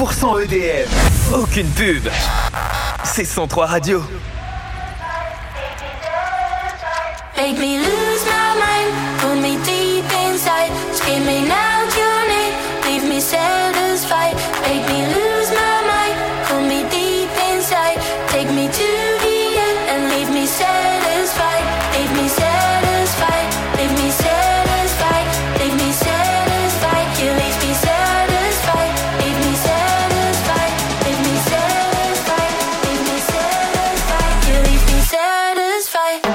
100% EDM. Aucune pub. C'est 103 Radio. Make me lose my mind, pull me deep inside, screaming out your name, leave me satisfied. Make me lose my mind, pull me deep inside, take me to the end and leave me satisfied. Leave me satisfied, leave me satisfied, leave me satisfied. You leave me satisfied, leave me satisfied, leave me satisfied, leave me satisfied. You leave me satisfied.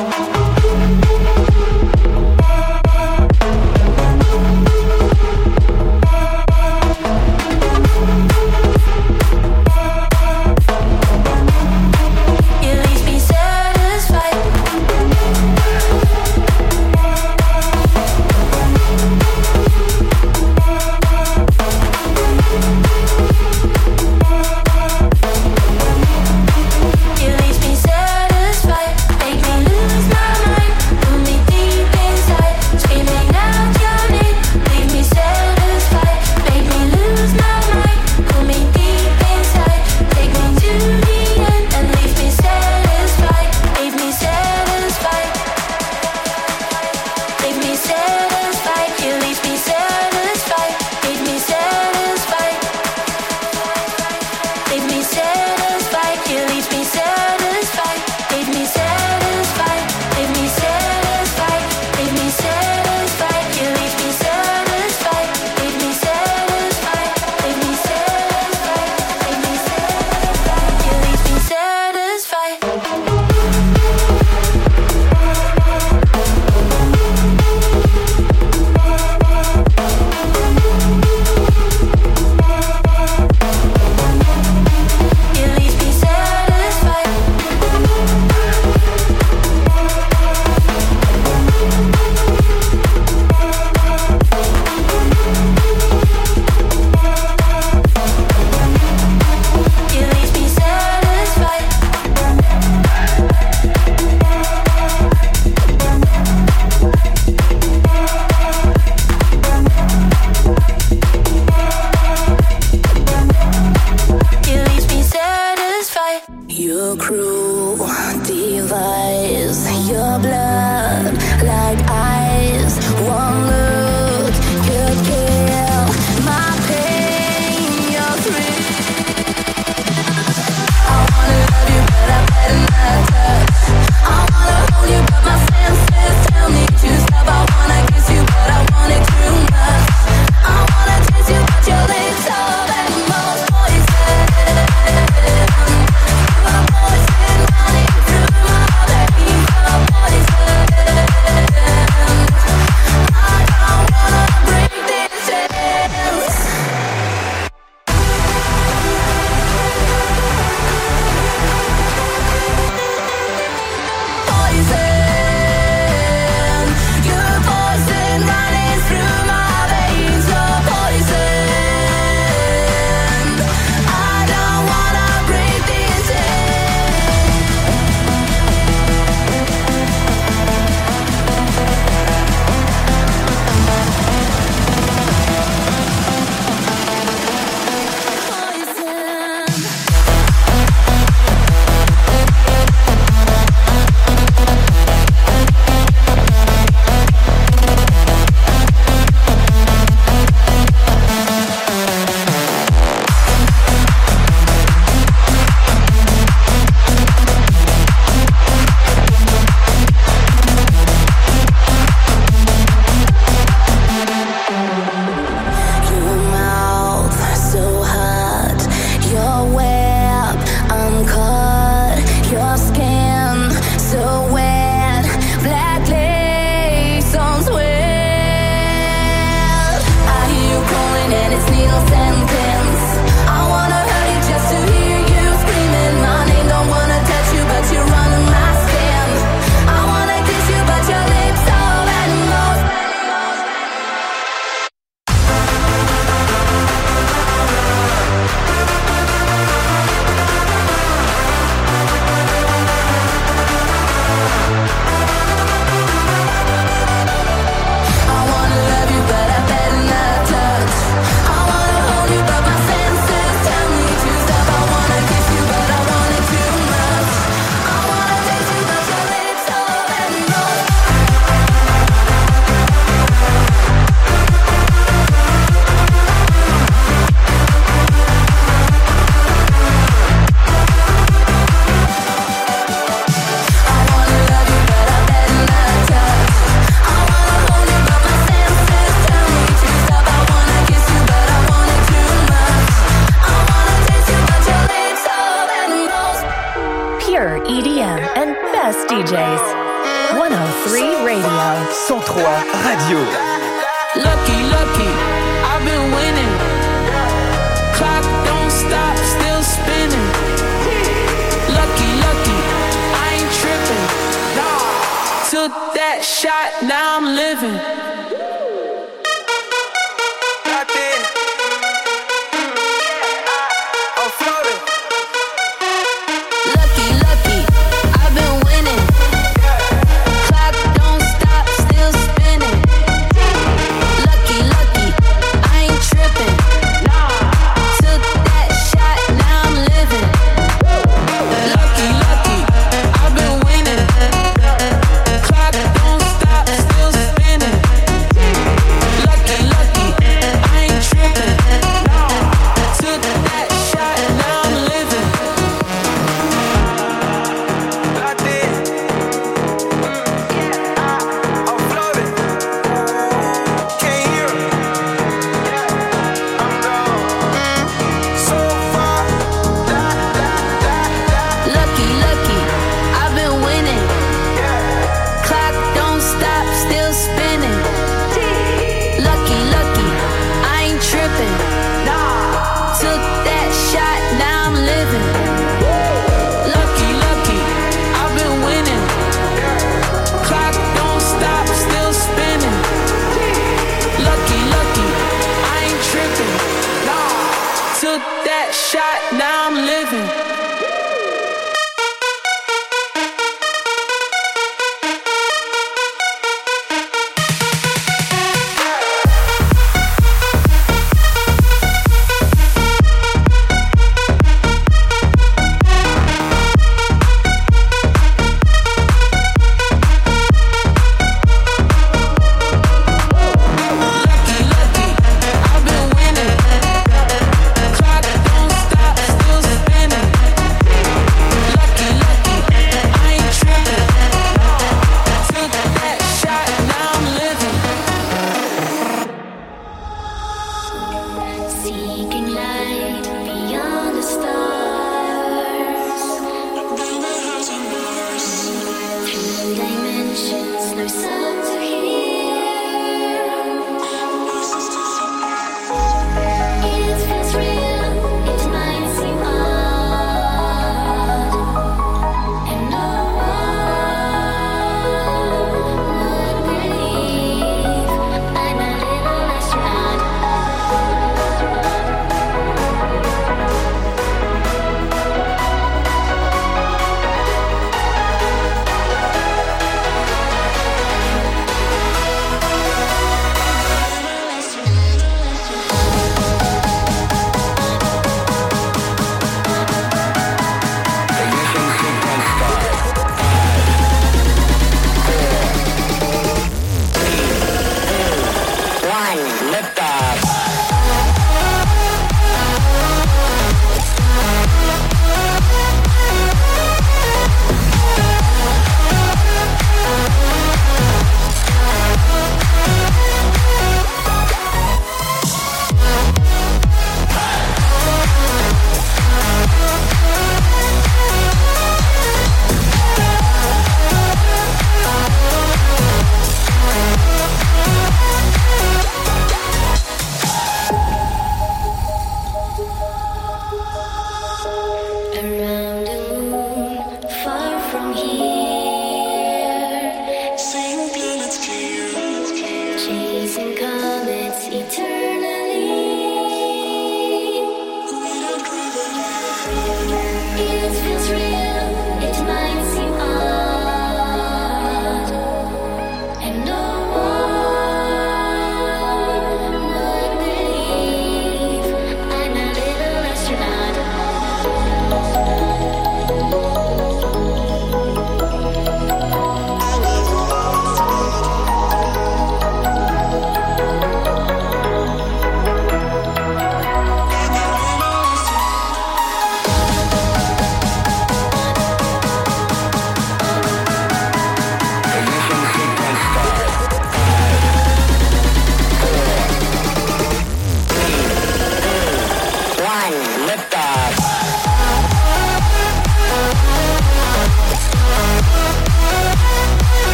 DJs. 103 Radio. 103 Radio. Lucky, lucky, I've been winning. Clock don't stop, still spinning. Lucky, lucky, I ain't tripping. Took that shot, now I'm living.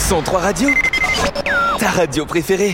103 Radio, ta radio préférée.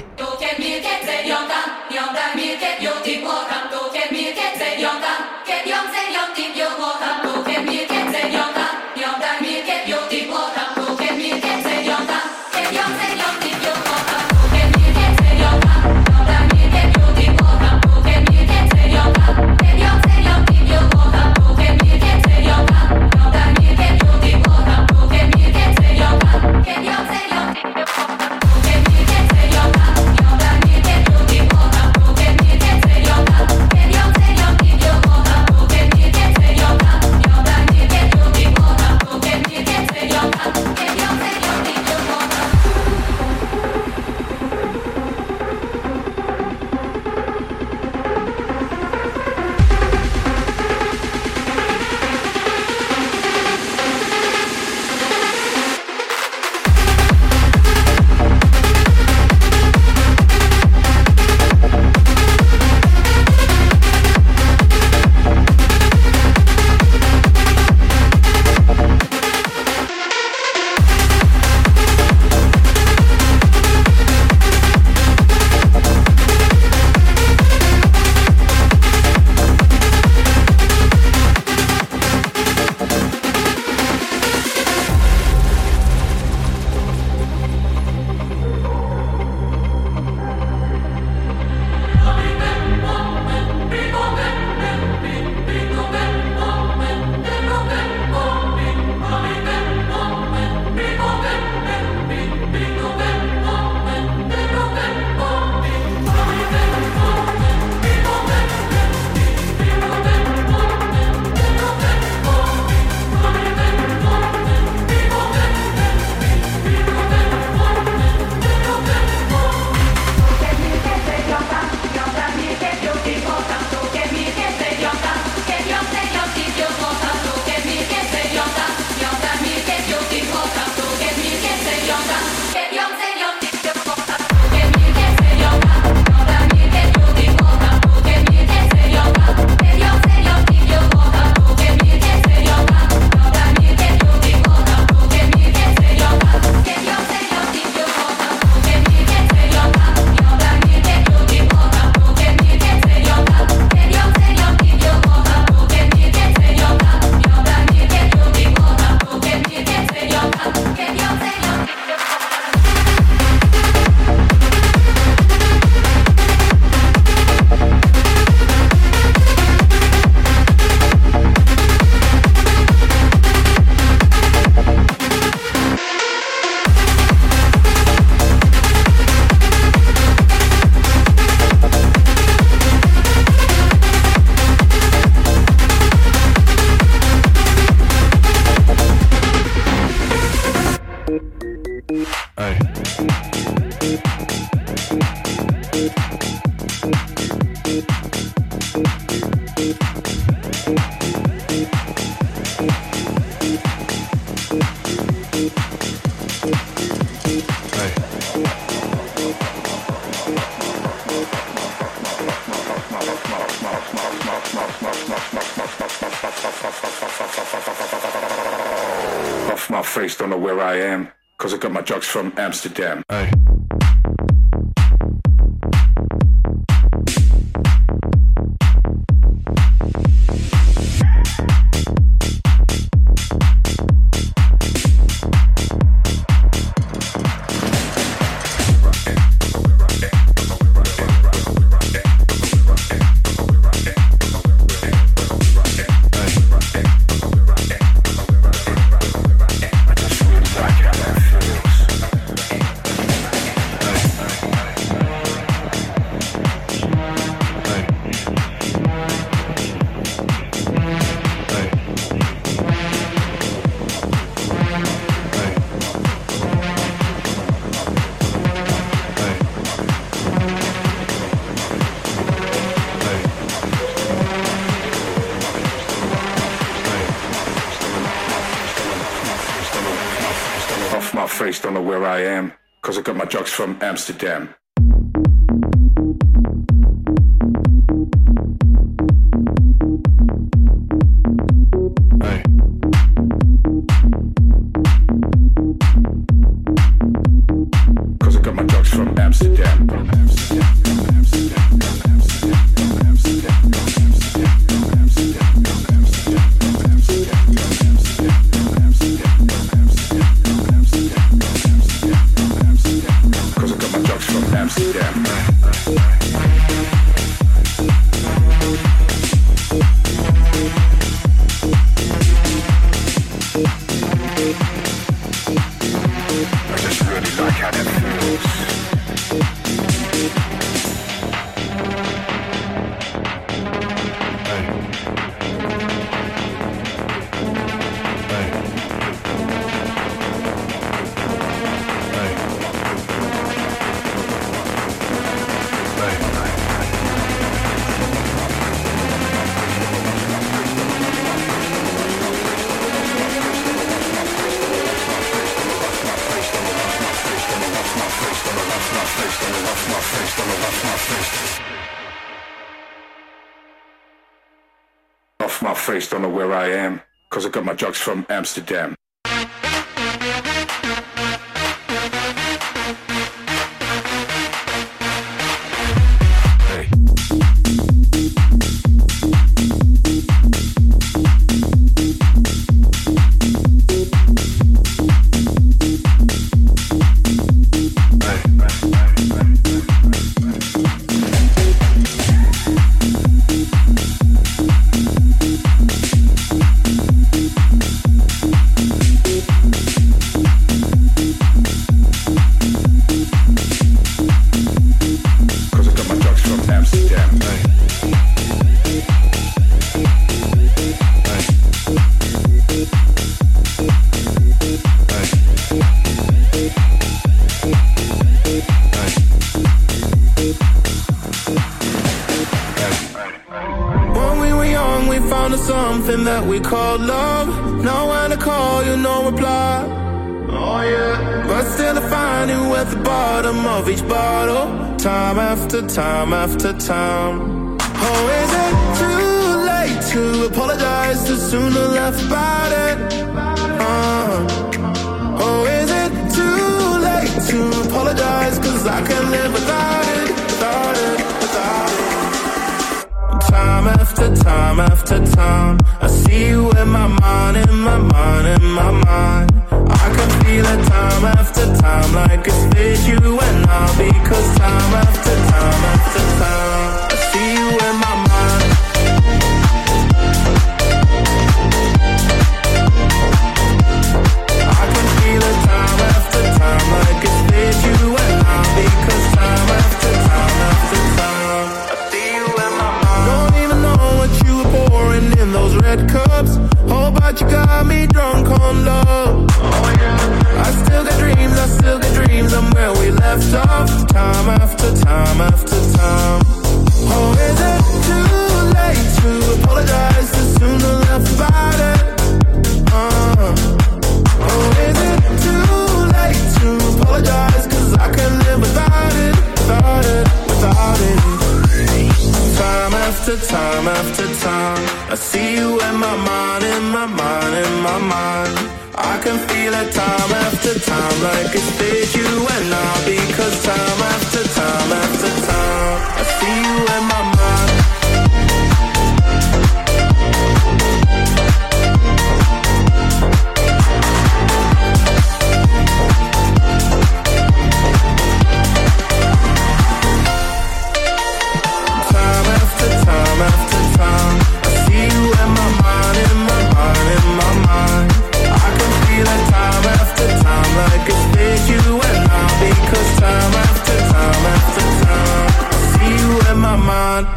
Off my face, don't know where I am, cause I got my drugs from Amsterdam. Hey. Don't know where I am, cause I got my drugs from Amsterdam. Hey. face, don't know where I am, cause I got my drugs from Amsterdam. That we called love. Know when to call you, no reply. Oh yeah. But still I find you at the bottom of each bottle, time after time after time. Oh, is it too late to apologize? Too soon to laugh about it. Oh, is it too late to apologize? Cause I can't live without it, without it, without it. Time after time after time, I see you in my mind, in my mind, in my mind. I can feel it time after time, like it's with you and I. Because time after time after time, I see you in my mind. I can feel it time after time, like it's with you and I. Because time after time after time, I see you in my mind. Don't even know what you were pouring in those red cups. Oh, but you got me drunk on love. Oh yeah. I still got dreams, I'm where we left off. Time after time after time. Oh, is it too late to apologize? Too soon to laugh about it. Oh, is it too late to apologize? Cause I can't live without it, without it, without it. Time after time after time, I see you in my mind, in my mind, in my mind. I can feel it time after time, like it's with you and I. Because time after time after time, I see you in my mind. Time after time after time, I see you in my mind, in my mind, in my mind. I can feel it time after time, like it's with you and I. Because time after time after time, I see you in my mind.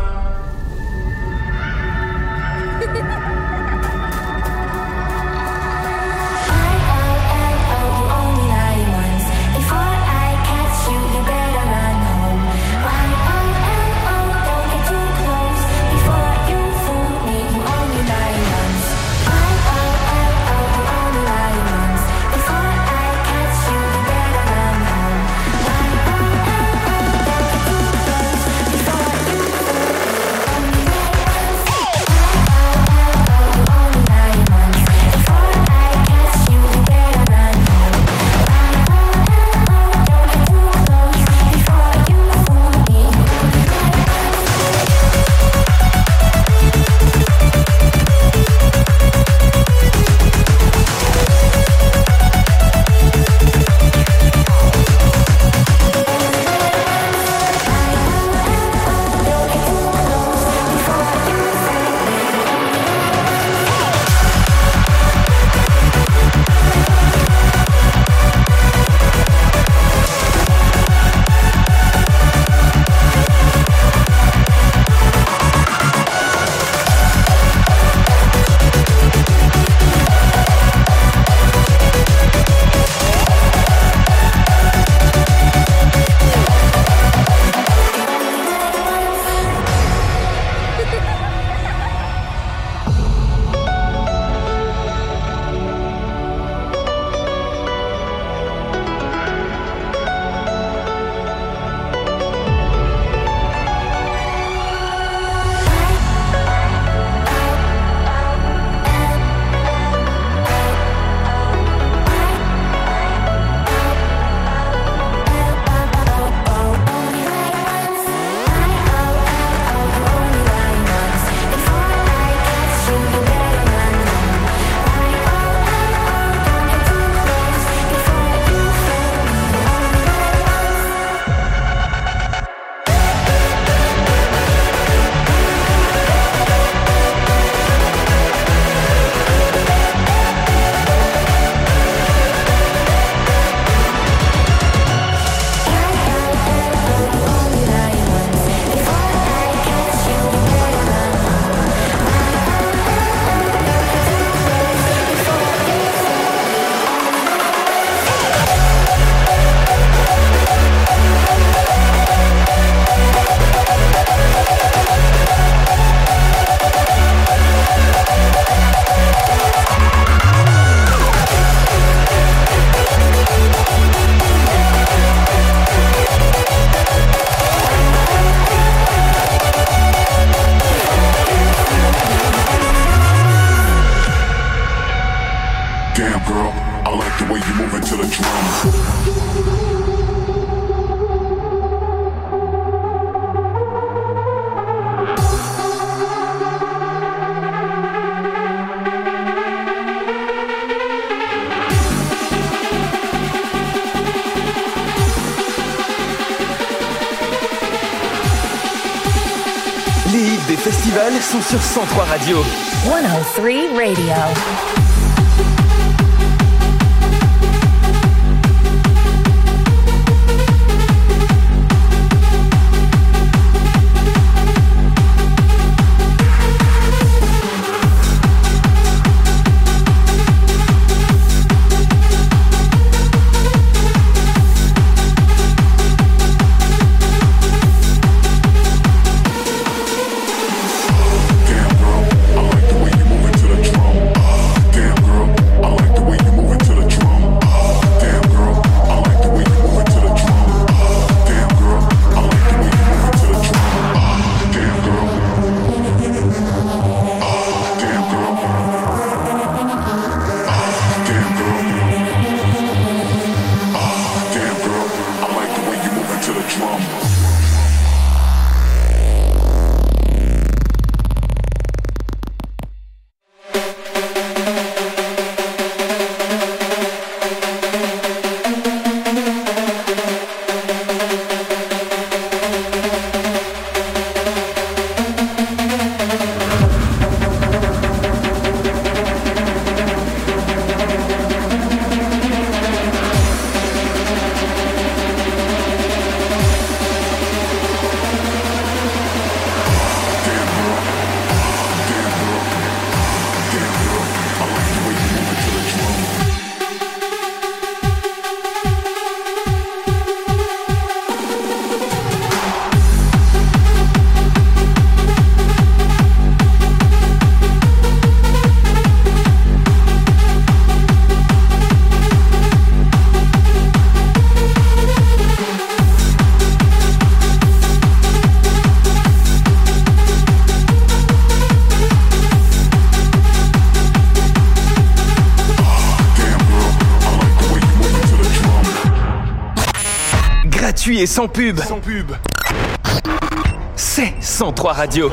I like the way you move it to the drum. Les hits des festivals sont sur 103 Radio. 103 Radio. Et sans pub. C'est 103 Radio.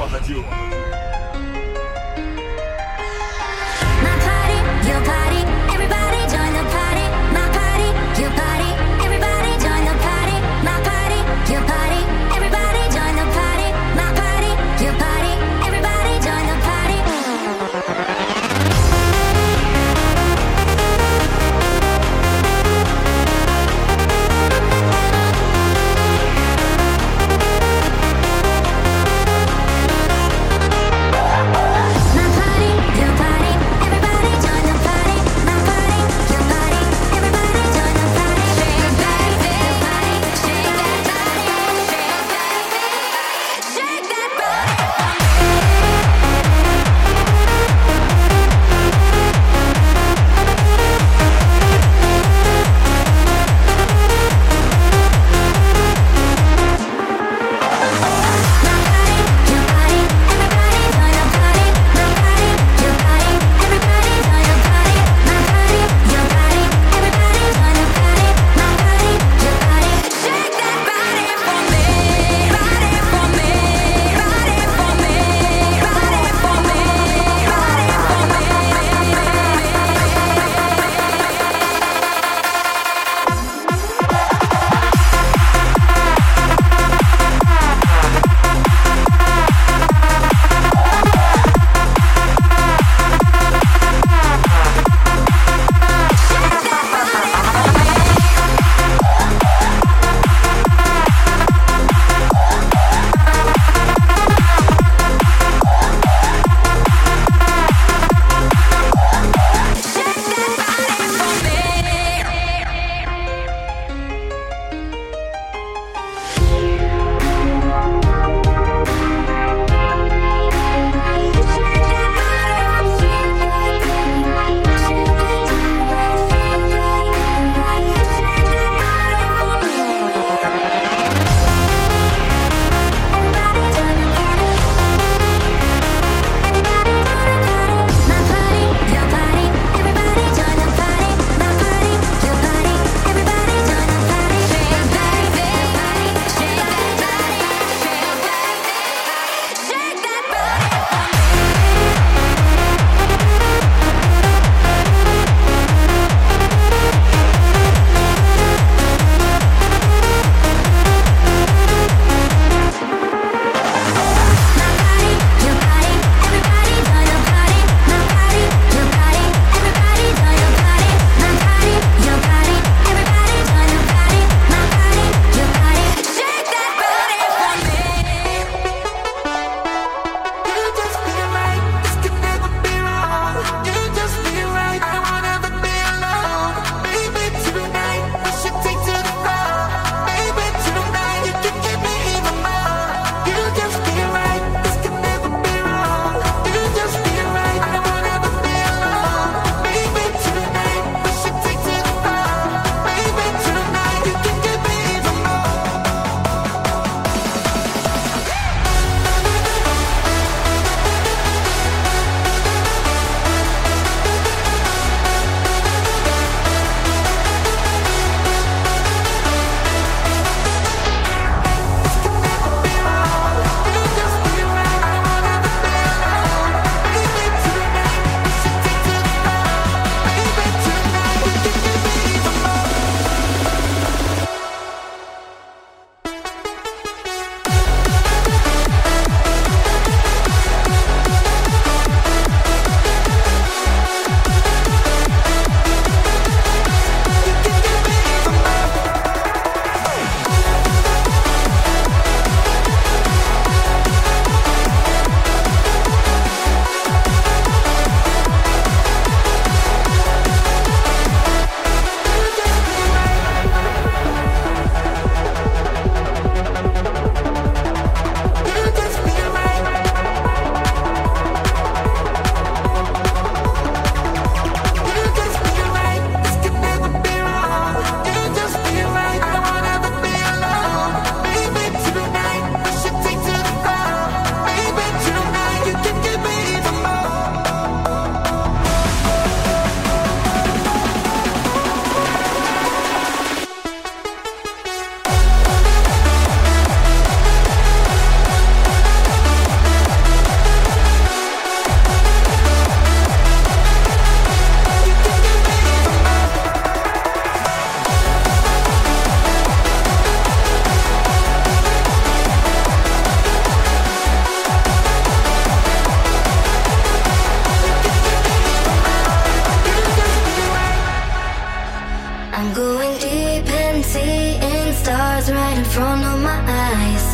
I'm going deep and seeing stars right in front of my eyes.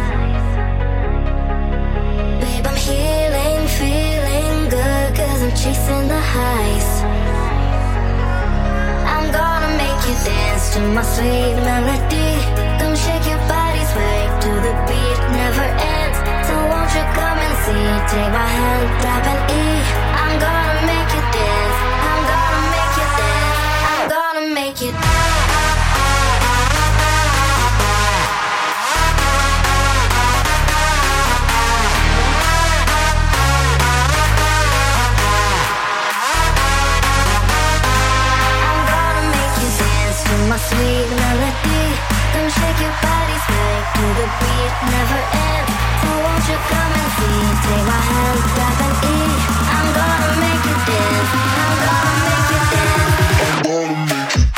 Babe, I'm healing, feeling good, 'cause I'm chasing the highs. I'm gonna make you dance to my sweet melody. Come shake your body, sway to the beat, never ends. So won't you come and see? Take my hand, tap an E. I'm gonna make you dance. I'm gonna make you dance. I'm gonna make you dance. My sweet melody, come shake your body, sway to the beat, never ends. So won't you come and see? Take my hand, tap an E. I'm gonna make you dance. I'm gonna make you dance. I'm gonna make you.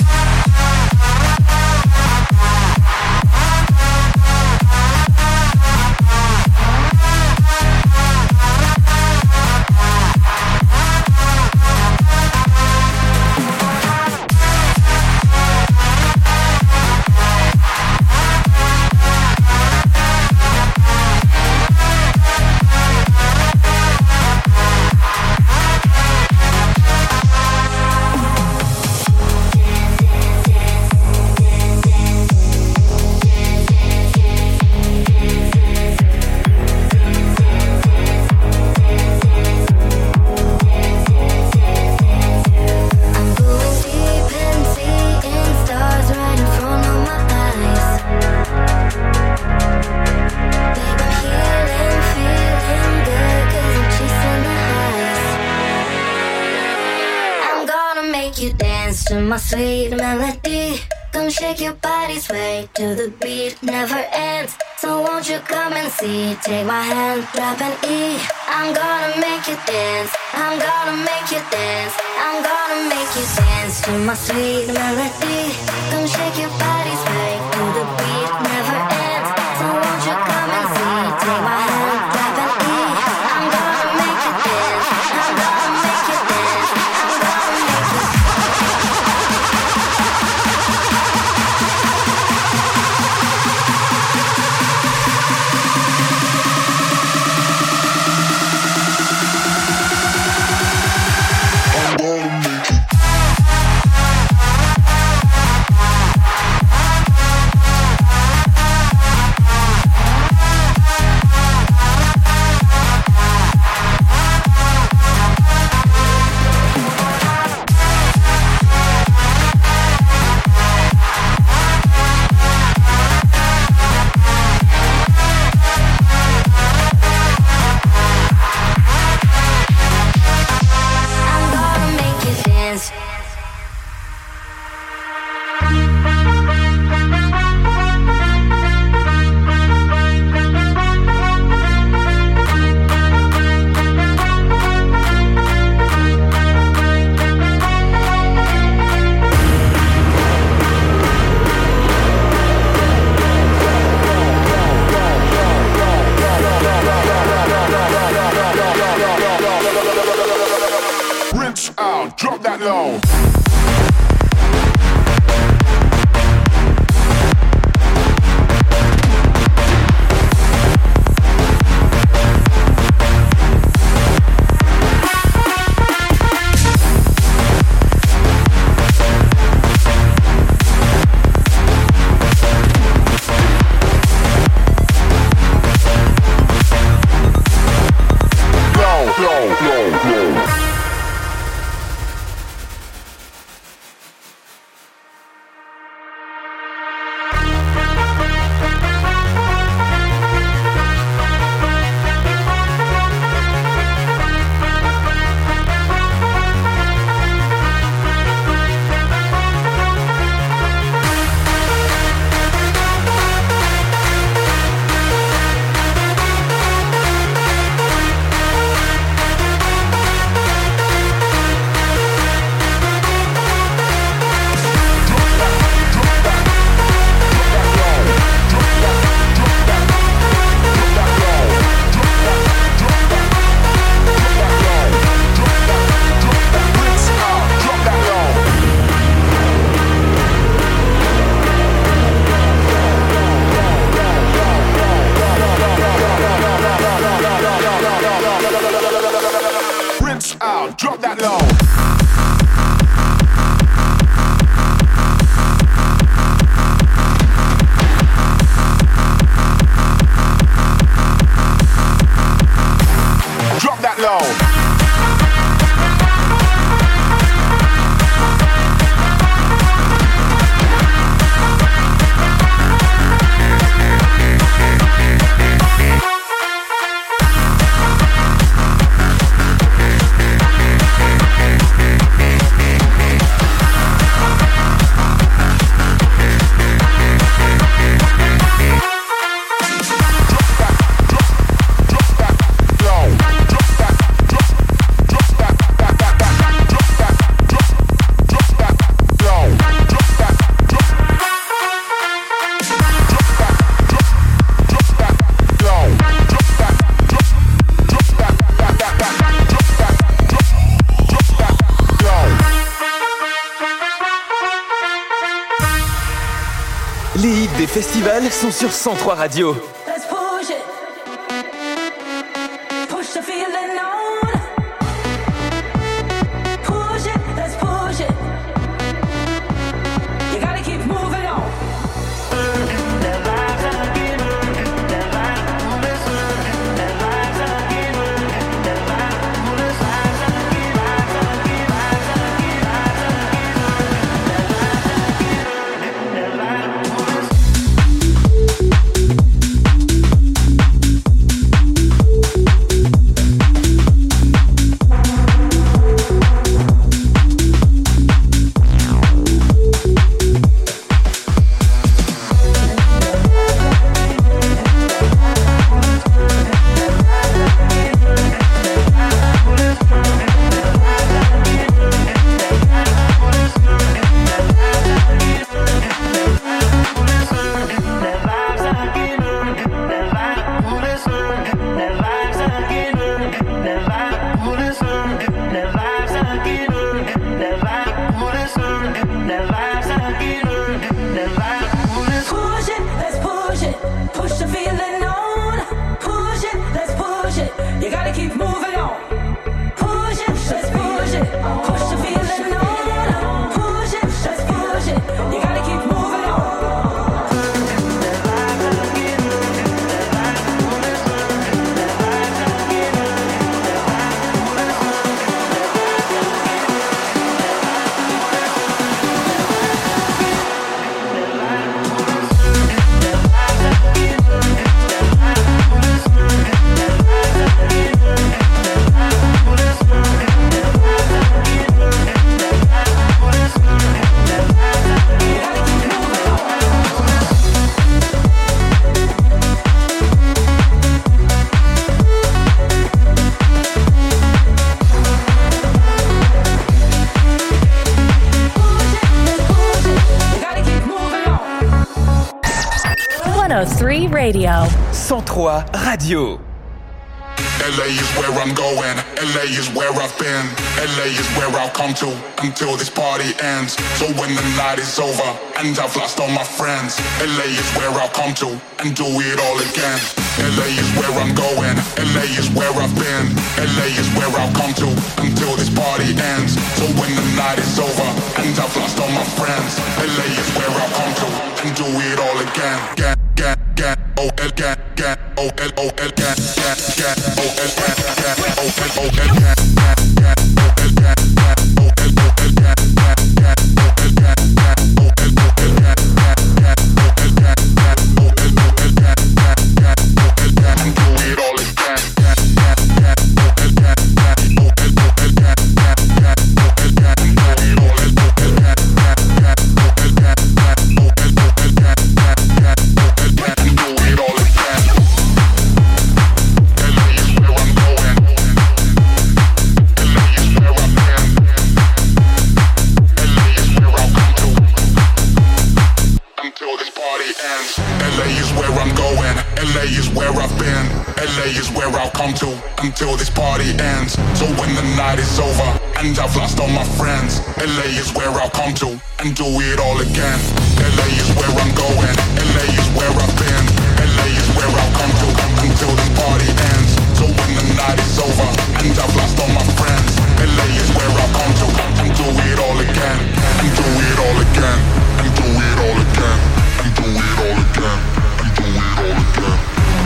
My sweet melody, come shake your body, sway to the beat, never ends. So won't you come and see? Take my hand, tap an E. I'm gonna make you dance. I'm gonna make you dance. I'm gonna make you dance to my sweet melody. Come shake your body, sway to the beat, never ends. So won't you come and see? Take my hand, tap an E. I'm gonna make you dance. I'm gonna make you dance. I'm gonna make you dance. Les hits des festivals sont sur 103 Radio. Let's push it. Push the feeling on. Push it, let's push it. You gotta keep moving on. Radio. 103 Radio. LA is where I'm going, LA is where I've been, LA is where I'll come to until this party ends. So when the night is over and I've lost all my friends, LA is where I'll come to and do it all again. LA is where I'm going, LA is where I've been, LA is where I'll come to until this party ends. So when the night is over and I've lost all my friends, LA is where I'll come to and do it all again. Until this party ends. So when the night is over and I've lost all my friends, LA is where I'll come to and do it all again. LA is where I'm going, LA is where I've been, LA is where I'll come to until this party ends. So when the night is over and I've lost all my friends, LA is where I'll come to and do it all again. And do it all again. And do it all again. And do it all again. And do it all again.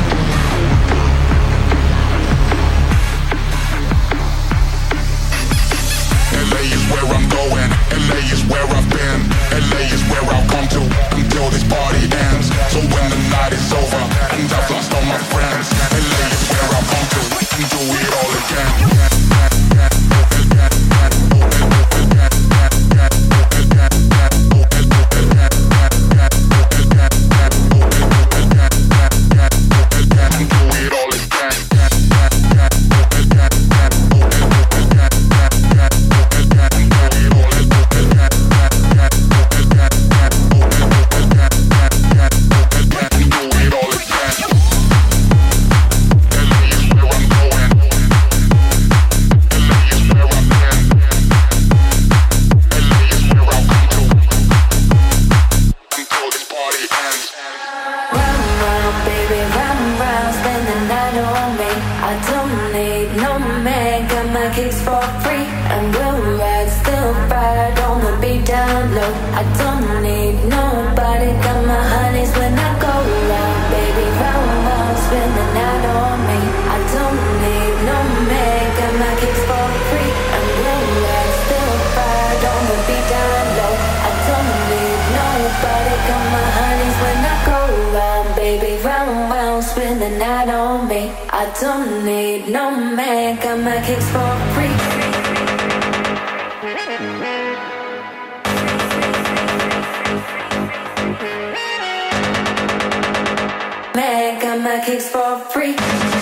LA is where I'm going, LA is where I've been, LA is where I'll come to until this party ends. So when the night is over and I've lost all my friends, LA is where I'll come to and do it all again. low. I don't need nobody. Got my honeys when I go round, baby, round, round, spin the night on me. I don't need no man. Got my kicks for free. I'm real right, still fire. Don't be down low. I don't need nobody. Got my honeys when I go round, baby, round, round, spin the night on me. I don't need no man. Got my kicks for free. Man, got my kicks for free.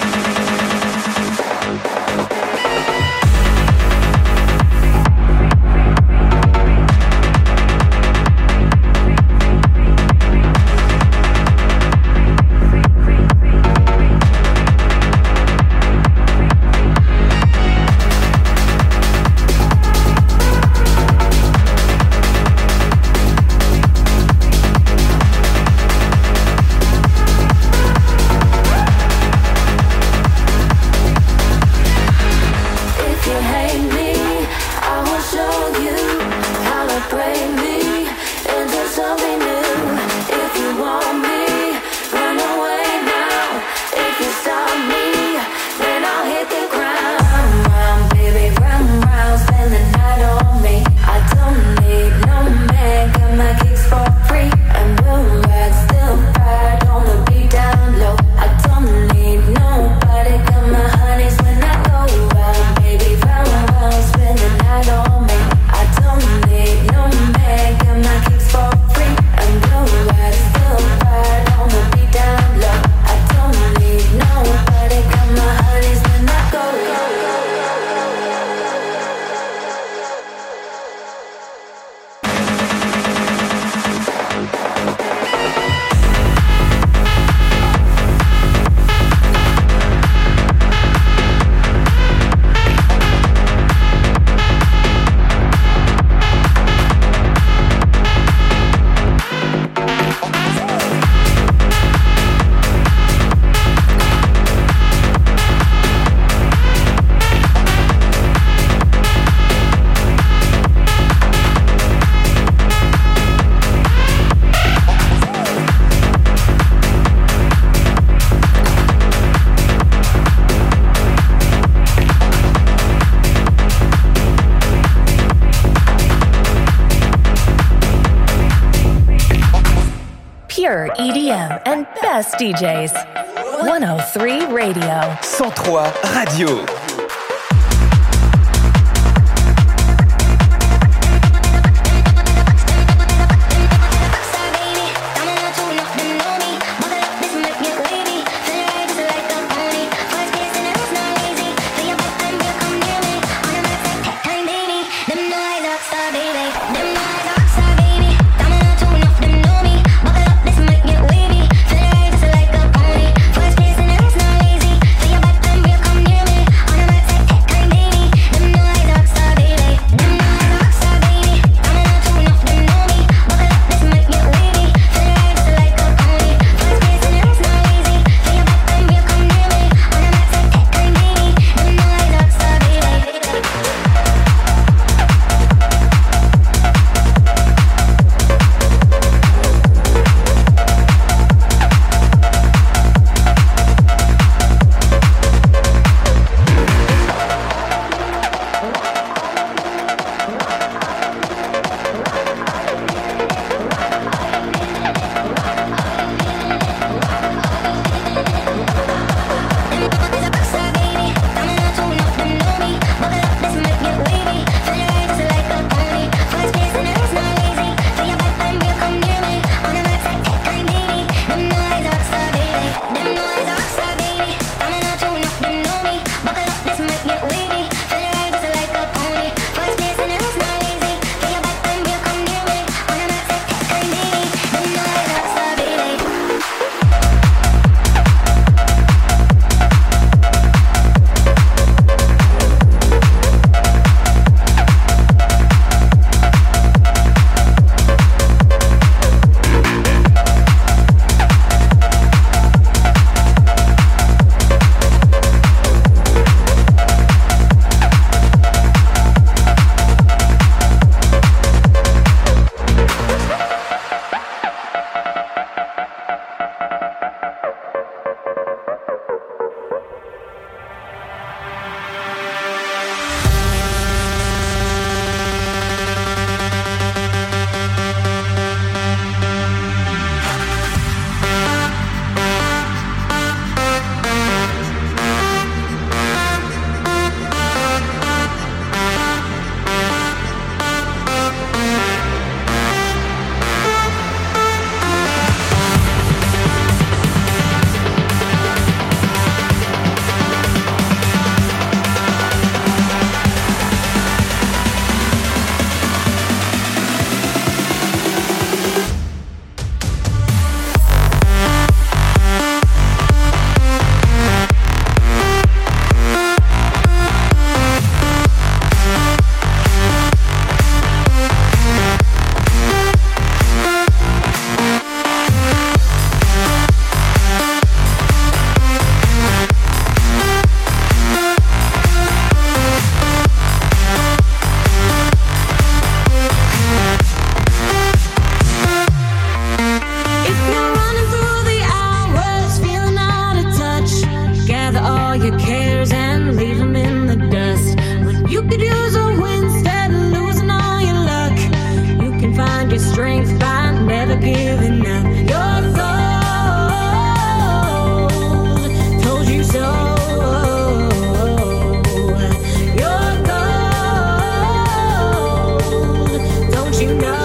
Pure EDM and best DJs. 103 Radio. 103 Radio. First place and it's not easy. Feel your back and break, come near me. On a get strength by never giving up. Your gold, told you so. Your gold, don't you know?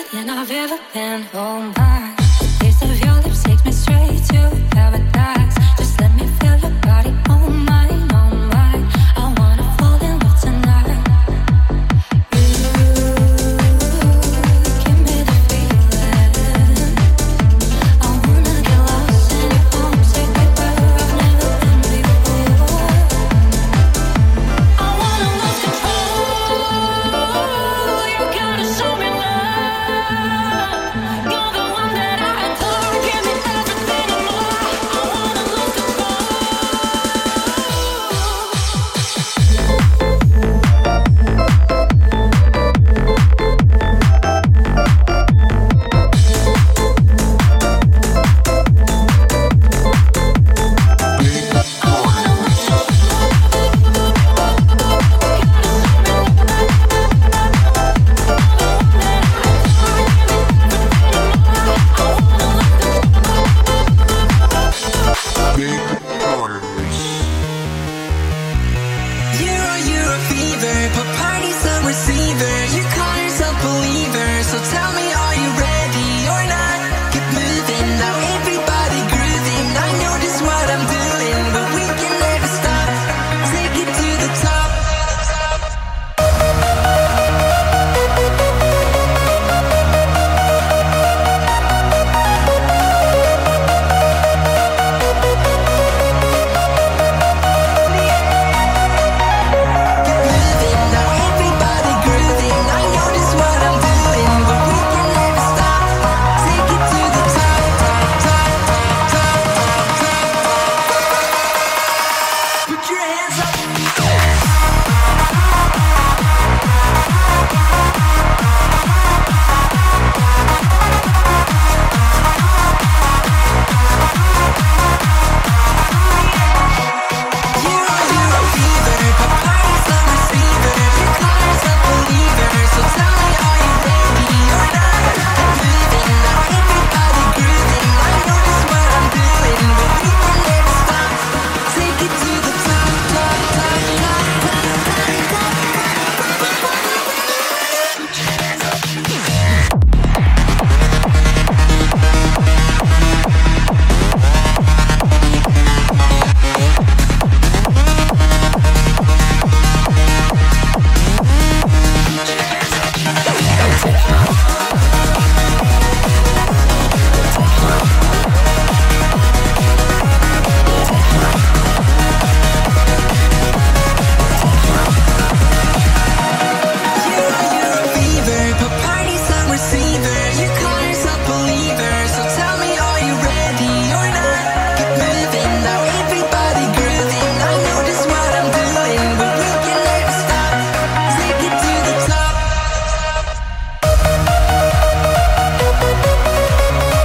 I've ever been. Oh my, the taste of your lips takes me straight to paradise.